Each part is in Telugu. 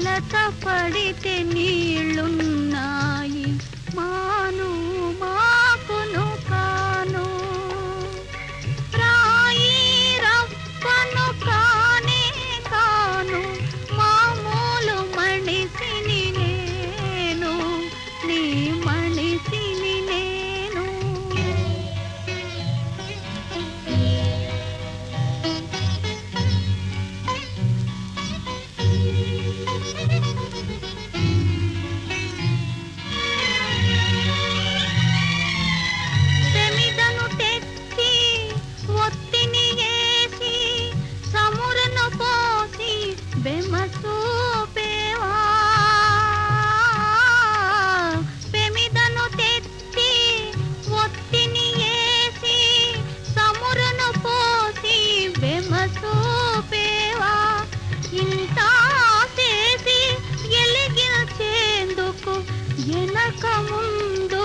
కలత పడితే నీళ్ళున్నాయి మాను మాకును కాను రాయి రప్పను కానే కాను మామూలు మనిషిని నేను నీ మనిషిని నేను తెమిదను తెచ్చి ఒత్తిని వేసి సమురను పోసి బెమసూపేవా పెమిదను తెచ్చి ఒత్తిని వేసి సమురను పోసి బెమసూపేవా ఇంత చేసి ఎలిగించేందుకు వెనక ముందు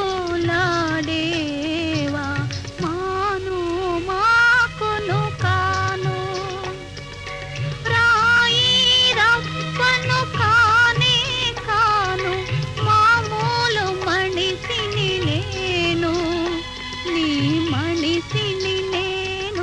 లాడేవా మాను మాకును కాను రాయి రప్పను కానే కాను మామూలు మనిషిని నేను నీ మనిషిని నేను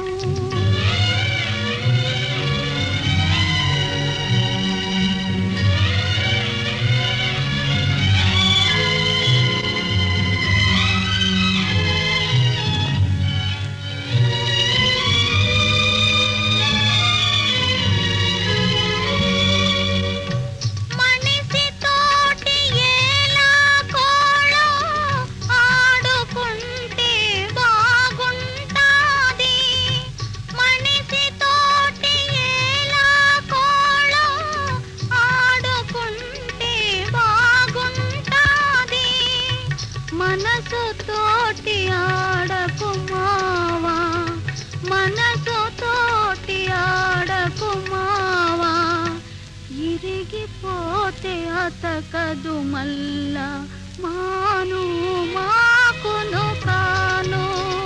మనిషి తోటి ఎలా కోళో ఆడుకుంటే బాగుంటాది మనిషి తోటి ఎలా కోళో ఆడుకుంటే బాగుంటాది మనసు తోటి ఆడకు మావా మనసు తోటి ఆడకు మావా ఇరిగిపోతే అతకదు మల్ల మాను మాకును కాను